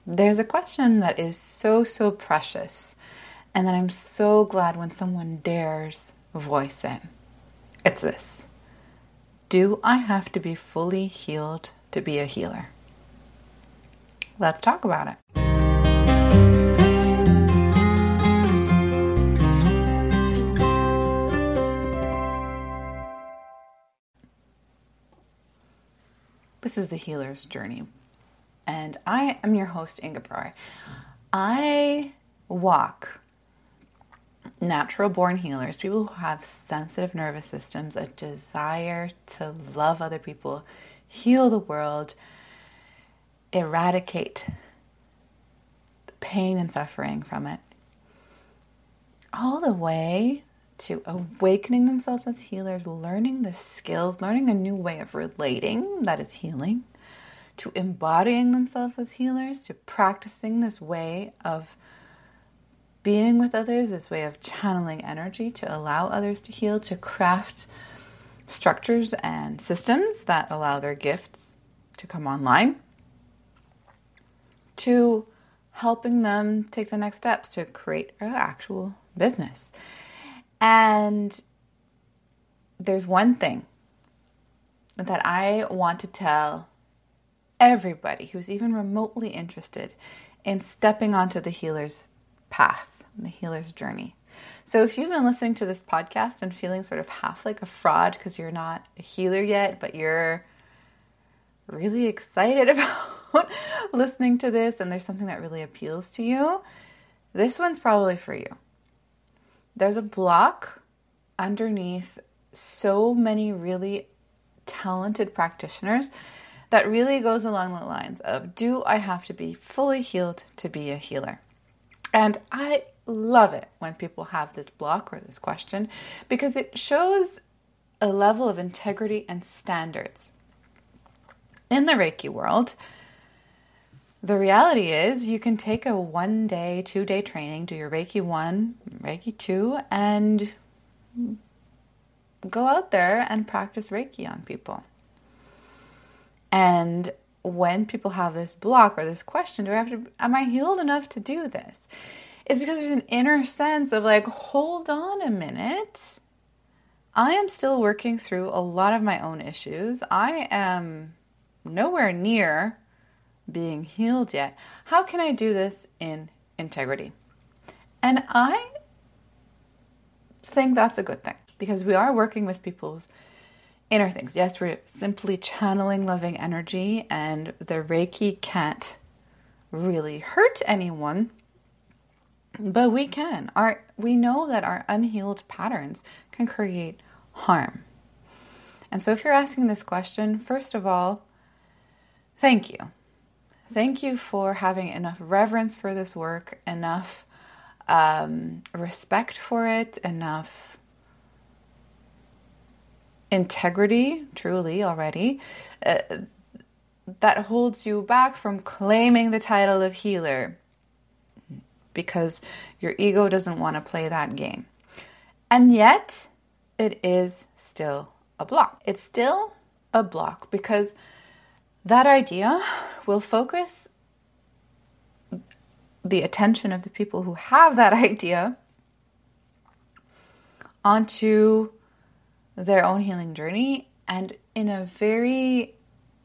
There's a question that is so, so precious, and that I'm so glad when someone dares voice it. It's this: do I have to be fully healed to be a healer? Let's talk about it. This is the healer's journey, and I am your host, Inga Pry. I walk natural born healers, people who have sensitive nervous systems, a desire to love other people, heal the world, eradicate the pain and suffering from it, all the way to awakening themselves as healers, learning the skills, learning a new way of relating that is healing, to embodying themselves as healers, to practicing this way of being with others, this way of channeling energy to allow others to heal, to craft structures and systems that allow their gifts to come online, to helping them take the next steps to create an actual business. And there's one thing that I want to tell everybody who's even remotely interested in stepping onto the healer's path, the healer's journey. So if you've been listening to this podcast and feeling sort of half like a fraud because you're not a healer yet, but you're really excited about listening to this and there's something that really appeals to you, this one's probably for you. There's a block underneath so many really talented practitioners that really goes along the lines of, do I have to be fully healed to be a healer? And I love it when people have this block or this question, because it shows a level of integrity and standards. In the Reiki world, the reality is you can take a 1-day, 2-day training, do your Reiki 1, Reiki 2, and go out there and practice Reiki on people. And when people have this block or this question, am I healed enough to do this? It's because there's an inner sense of like, hold on a minute. I am still working through a lot of my own issues. I am nowhere near being healed yet. How can I do this in integrity? And I think that's a good thing, because we are working with people's inner things. Yes, we're simply channeling loving energy, and the Reiki can't really hurt anyone, but we can. We know that our unhealed patterns can create harm. And so if you're asking this question, first of all, thank you. Thank you for having enough reverence for this work, enough respect for it, enough integrity, truly already, that holds you back from claiming the title of healer, because your ego doesn't want to play that game. And yet, it is still a block. It's still a block because that idea will focus the attention of the people who have that idea onto their own healing journey, and in a very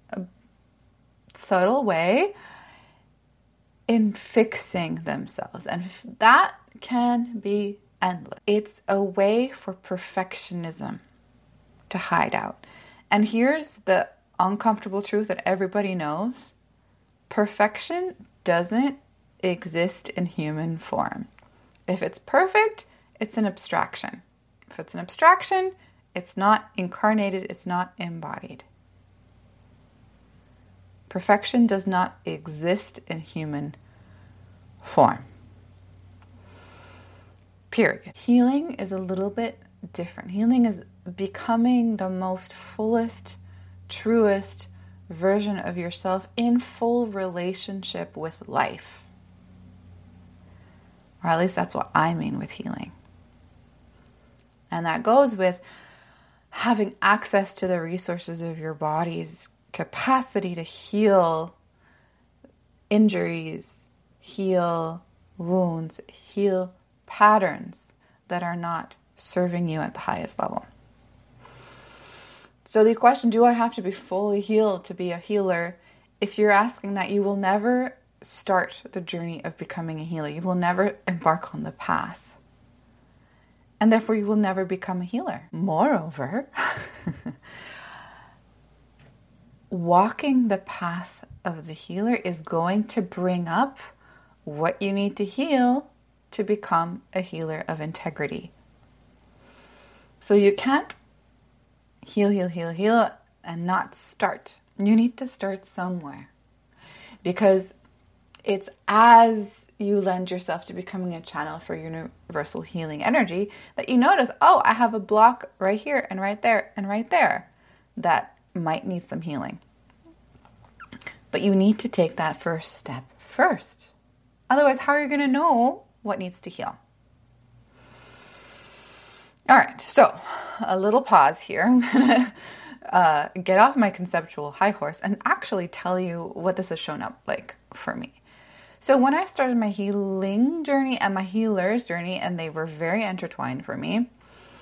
subtle way in fixing themselves. And that can be endless. It's a way for perfectionism to hide out. And here's the uncomfortable truth that everybody knows. Perfection doesn't exist in human form. If it's perfect, it's an abstraction. If it's an abstraction, it's not incarnated, it's not embodied. Perfection does not exist in human form. Period. Healing is a little bit different. Healing is becoming the most fullest, truest version of yourself in full relationship with life. Or at least that's what I mean with healing. And that goes with having access to the resources of your body's capacity to heal injuries, heal wounds, heal patterns that are not serving you at the highest level. So the question, do I have to be fully healed to be a healer? If you're asking that, you will never start the journey of becoming a healer. You will never embark on the path. And therefore, you will never become a healer. Moreover, walking the path of the healer is going to bring up what you need to heal to become a healer of integrity. So you can't heal, and not start. You need to start somewhere. Because it's as you lend yourself to becoming a channel for universal healing energy that you notice, oh, I have a block right here and right there and right there that might need some healing. But you need to take that first step first. Otherwise, how are you going to know what needs to heal? All right, so a little pause here. I'm going to get off my conceptual high horse and actually tell you what this has shown up like for me. So when I started my healing journey and my healer's journey, and they were very intertwined for me,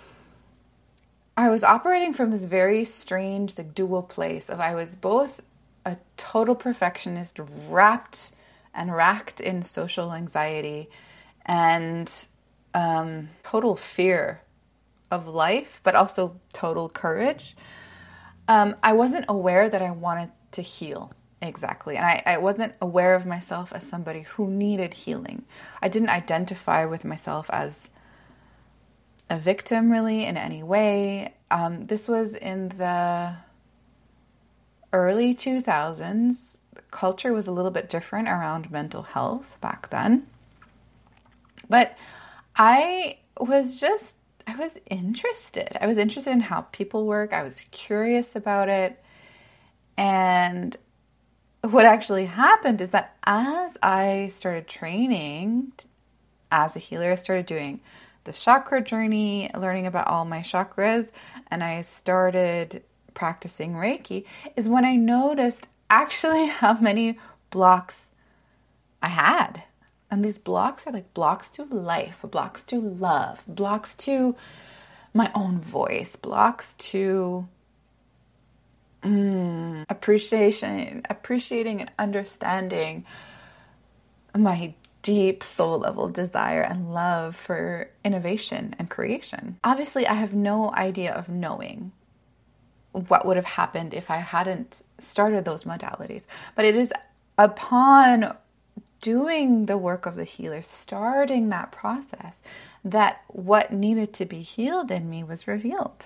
I was operating from this very strange, like, dual place of I was both a total perfectionist, wrapped and racked in social anxiety and total fear of life, but also total courage. I wasn't aware that I wanted to heal exactly. And I wasn't aware of myself as somebody who needed healing. I didn't identify with myself as a victim really in any way. This was in the early 2000s. The culture was a little bit different around mental health back then. But I was interested. I was interested in how people work. I was curious about it. And what actually happened is that as I started training as a healer, I started doing the chakra journey, learning about all my chakras, and I started practicing Reiki, is when I noticed actually how many blocks I had. And these blocks are like blocks to life, blocks to love, blocks to my own voice, blocks to appreciating and understanding my deep soul level desire and love for innovation and creation. Obviously, I have no idea of knowing what would have happened if I hadn't started those modalities. But it is upon doing the work of the healer, starting that process, that what needed to be healed in me was revealed.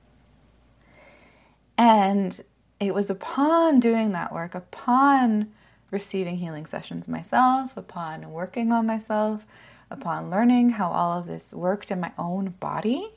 And it was upon doing that work, upon receiving healing sessions myself, upon working on myself, upon learning how all of this worked in my own body,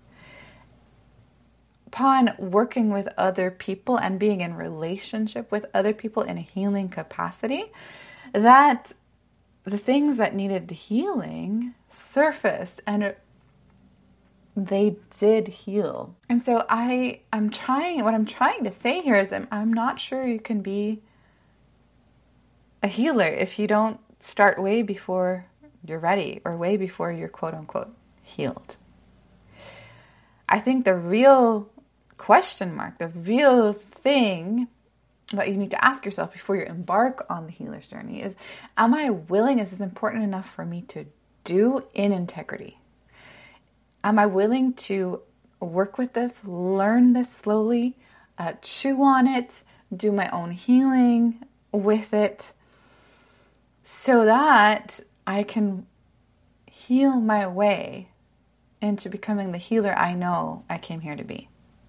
upon working with other people and being in relationship with other people in a healing capacity, that the things that needed healing surfaced and they did heal. And so what I'm trying to say here is that I'm not sure you can be a healer if you don't start way before you're ready or way before you're quote unquote healed. I think the real question mark, the real thing that you need to ask yourself before you embark on the healer's journey is, am I willing? Is this important enough for me to do in integrity? Am I willing to work with this, learn this slowly, chew on it, do my own healing with it, so that I can heal my way into becoming the healer I know I came here to be?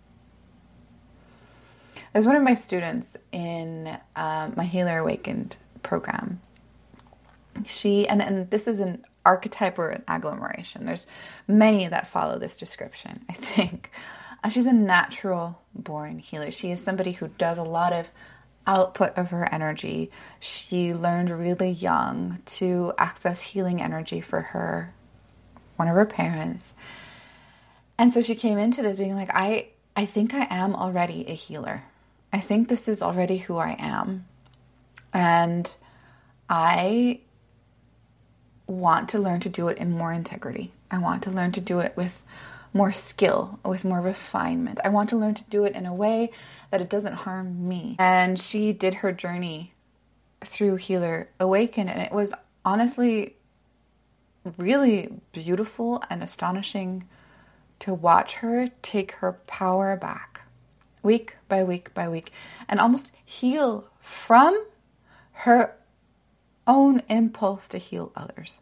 There's one of my students in my Healer Awakened program. And this is an archetype or an agglomeration. There's many that follow this description, I think. She's a natural born healer. She is somebody who does a lot of output of her energy. She learned really young to access healing energy for one of her parents. And so she came into this being like, I think I am already a healer. I think this is already who I am. And I want to learn to do it in more integrity. I want to learn to do it with more skill, with more refinement. I want to learn to do it in a way that it doesn't harm me. And she did her journey through Healer Awaken, and it was honestly really beautiful and astonishing to watch her take her power back week by week by week and almost heal from her own impulse to heal others,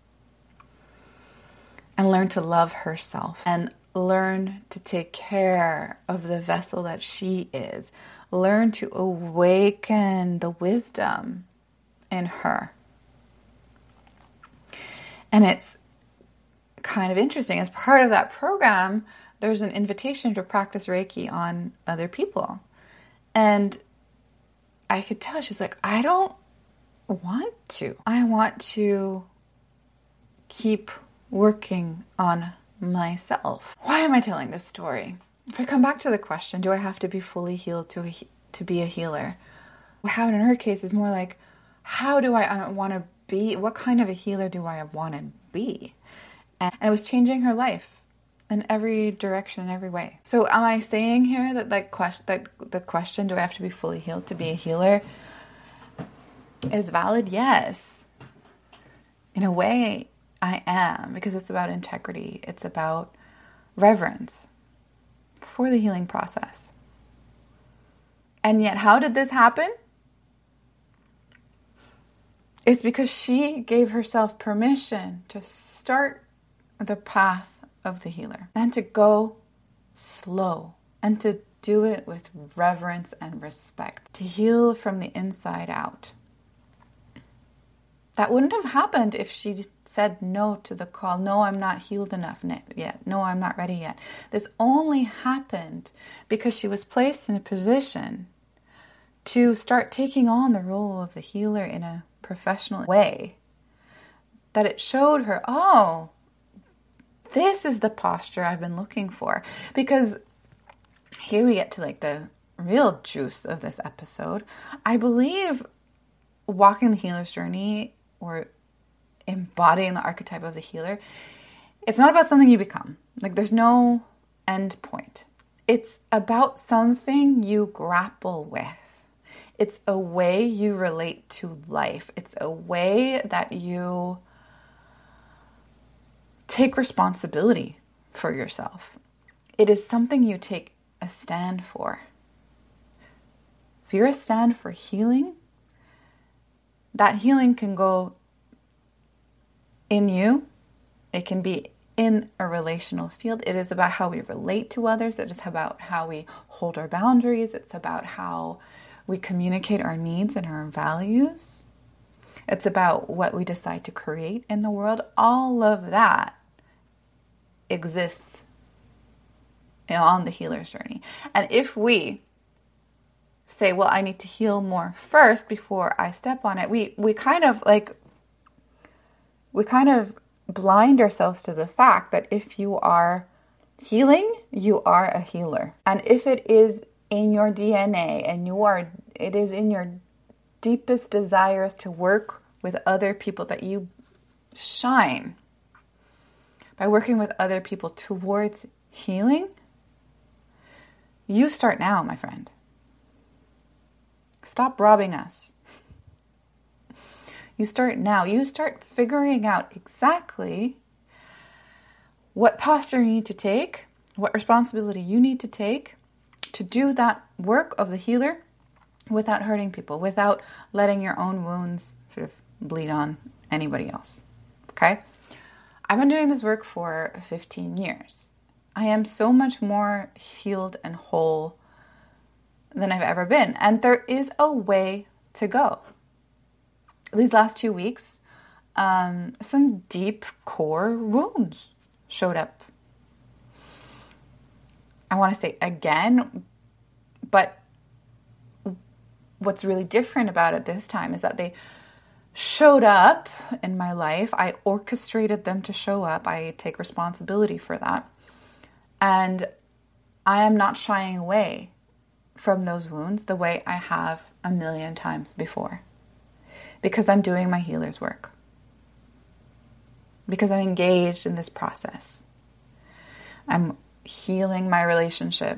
and learn to love herself and learn to take care of the vessel that she is. Learn to awaken the wisdom in her. And it's kind of interesting. As part of that program, there's an invitation to practice Reiki on other people. And I could tell she's like, I don't want to. I want to keep working on myself. Why am I telling this story? If I come back to the question, do I have to be fully healed to be a healer? What happened in her case is more like, how do I want to be? What kind of a healer do I want to be? And it was changing her life in every direction, in every way. So am I saying here that the question, do I have to be fully healed to be a healer, is valid? Yes. In a way, I am, because it's about integrity. It's about reverence for the healing process. And yet, how did this happen? It's because she gave herself permission to start the path of the healer and to go slow and to do it with reverence and respect, to heal from the inside out. That wouldn't have happened if she said no to the call. No, I'm not healed enough yet. No, I'm not ready yet. This only happened because she was placed in a position to start taking on the role of the healer in a professional way. That it showed her, oh, this is the posture I've been looking for. Because here we get to like the real juice of this episode. I believe walking the healer's journey, or embodying the archetype of the healer, it's not about something you become. Like, there's no end point. It's about something you grapple with. It's a way you relate to life. It's a way that you take responsibility for yourself. It is something you take a stand for. If you're a stand for healing, that healing can go in you. It can be in a relational field. It is about how we relate to others. It is about how we hold our boundaries. It's about how we communicate our needs and our values. It's about what we decide to create in the world. All of that exists on the healer's journey. And if we say, well, I need to heal more first before I step on it, we kind of blind ourselves to the fact that if you are healing, you are a healer. And if it is in your DNA and it is in your deepest desires to work with other people, that you shine by working with other people towards healing, you start now, my friend. Stop robbing us. You start now. You start figuring out exactly what posture you need to take, what responsibility you need to take to do that work of the healer without hurting people, without letting your own wounds sort of bleed on anybody else. Okay? I've been doing this work for 15 years. I am so much more healed and whole than I've ever been. And there is a way to go. These last 2 weeks, some deep core wounds showed up. I want to say again, but what's really different about it this time is that they showed up in my life. I orchestrated them to show up. I take responsibility for that. And I am not shying away from those wounds the way I have a million times before. because I'm doing my healer's work, because I'm engaged in this process. I'm healing my relationship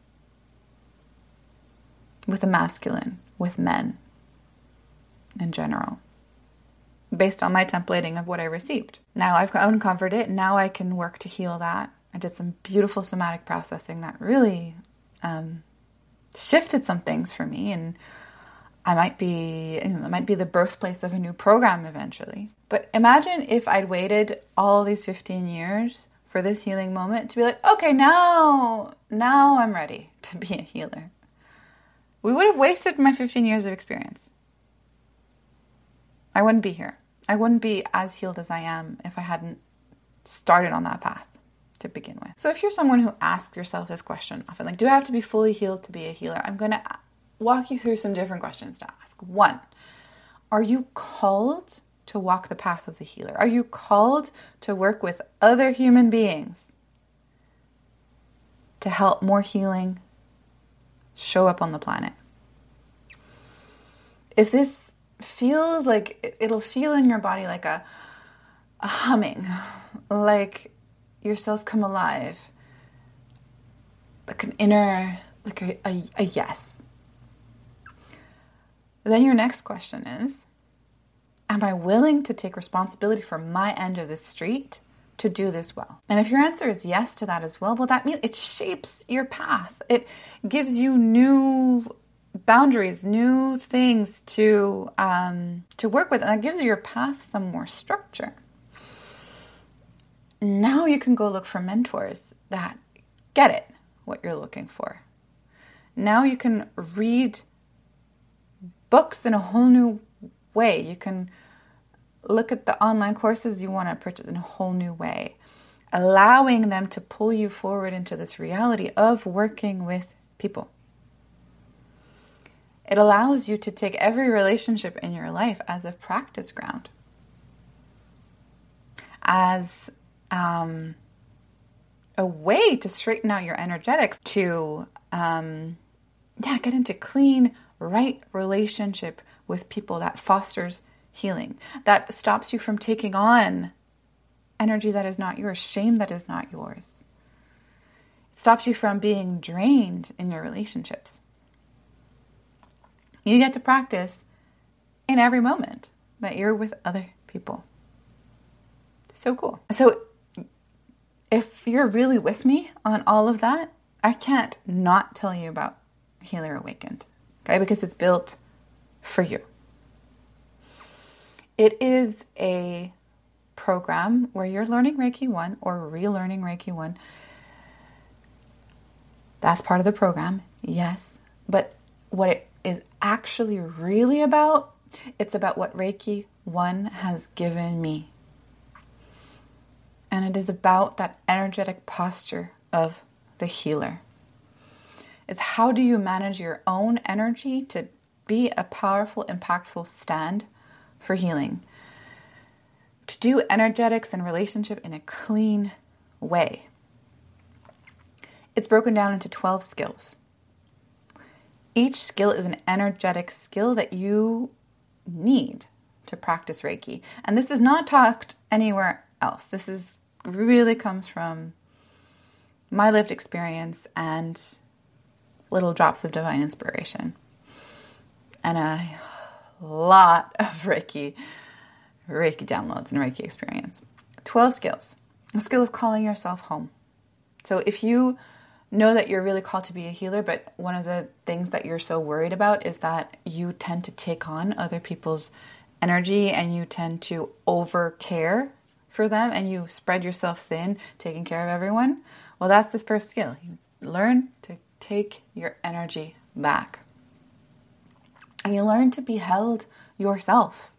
with the masculine, with men in general, based on my templating of what I received. Now I've uncovered it. Now I can work to heal that. I did some beautiful somatic processing that really shifted some things for me, and it might be the birthplace of a new program eventually. But imagine if I'd waited all these 15 years for this healing moment to be like, okay, now I'm ready to be a healer. We would have wasted my 15 years of experience. I wouldn't be here. I wouldn't be as healed as I am if I hadn't started on that path to begin with. So if you're someone who asks yourself this question often, like, do I have to be fully healed to be a healer? I'm going to walk you through some different questions to ask. 1, are you called to walk the path of the healer? Are you called to work with other human beings to help more healing show up on the planet? If this feels like, it'll feel in your body like a humming, like your cells come alive, like an inner, like a yes. Then your next question is, am I willing to take responsibility for my end of the street to do this well? And if your answer is yes to that as well, that means it shapes your path. It gives you new boundaries, new things to work with, and that gives your path some more structure. Now you can go look for mentors that get it, what you're looking for. Now you can read books in a whole new way. You can look at the online courses you want to purchase in a whole new way, allowing them to pull you forward into this reality of working with people. It allows you to take every relationship in your life as a practice ground, as a way to straighten out your energetics, to get into clean, right relationship with people that fosters healing, that stops you from taking on energy that is not yours, shame that is not yours. It stops you from being drained in your relationships. You get to practice in every moment that you're with other people. So cool. So if you're really with me on all of that, I can't not tell you about Healer Awakened, okay? Because it's built for you. It is a program where you're learning Reiki 1 or relearning Reiki 1. That's part of the program, yes. But what it is actually really about, it's about what Reiki 1 has given me. And it is about that energetic posture of the healer. It's how do you manage your own energy to be a powerful, impactful stand for healing. To do energetics and relationship in a clean way. It's broken down into 12 skills. Each skill is an energetic skill that you need to practice Reiki. And this is not taught anywhere else. This is really comes from my lived experience and little drops of divine inspiration. And a lot of Reiki downloads and Reiki experience. 12 skills. A skill of calling yourself home. So if you know that you're really called to be a healer, but one of the things that you're so worried about is that you tend to take on other people's energy and you tend to over care for them and you spread yourself thin, taking care of everyone. Well, that's the first skill. You learn to take your energy back. And you learn to be held yourself.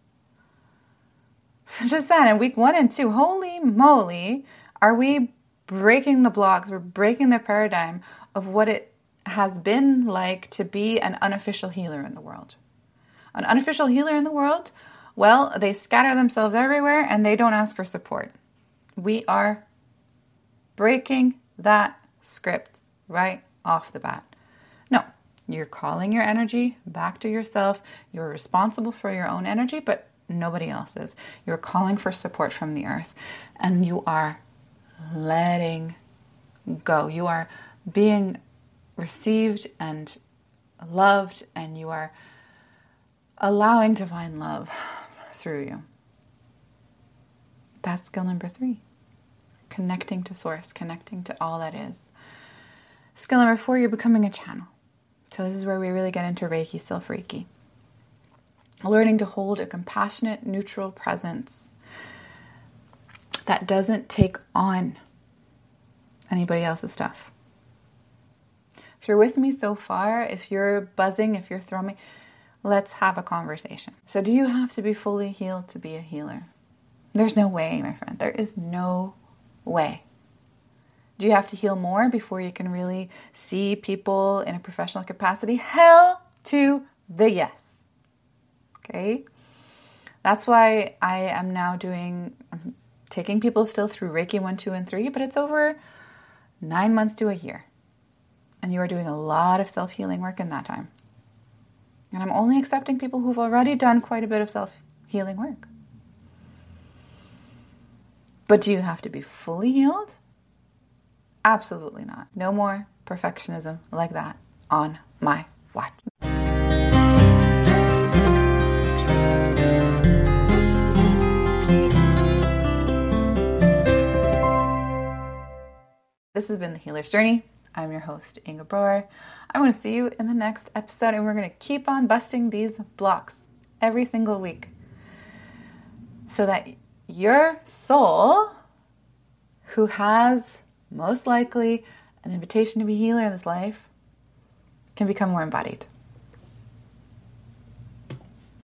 So just that, in week 1 and 2, holy moly, are we breaking the blocks, we're breaking the paradigm of what it has been like to be an unofficial healer in the world. An unofficial healer in the world, well, they scatter themselves everywhere and they don't ask for support. We are breaking that script right off the bat. No, You're calling your energy back to yourself. You're responsible for your own energy, but nobody else is. You're calling for support from the earth, and you are letting go. You are being received and loved, and you are allowing divine love through you. That's skill number 3. Connecting to source, connecting to all that is. Skill number 4, you're becoming a channel. So this is where we really get into Reiki, Self-Reiki. Learning to hold a compassionate, neutral presence that doesn't take on anybody else's stuff. If you're with me so far, if you're buzzing, if you're thrumming, let's have a conversation. So do you have to be fully healed to be a healer? There's no way, my friend. There is no way. Do you have to heal more before you can really see people in a professional capacity? Hell to the yes. Okay? That's why I am now I'm taking people still through Reiki 1, 2, and 3, but it's over 9 months to a year. And you are doing a lot of self-healing work in that time. And I'm only accepting people who've already done quite a bit of self-healing work. But do you have to be fully healed? Absolutely not. No more perfectionism like that on my watch. This has been The Healer's Journey. I'm your host, Inga Broer. I want to see you in the next episode, and we're going to keep on busting these blocks every single week so that your soul, who has most likely an invitation to be a healer in this life, can become more embodied.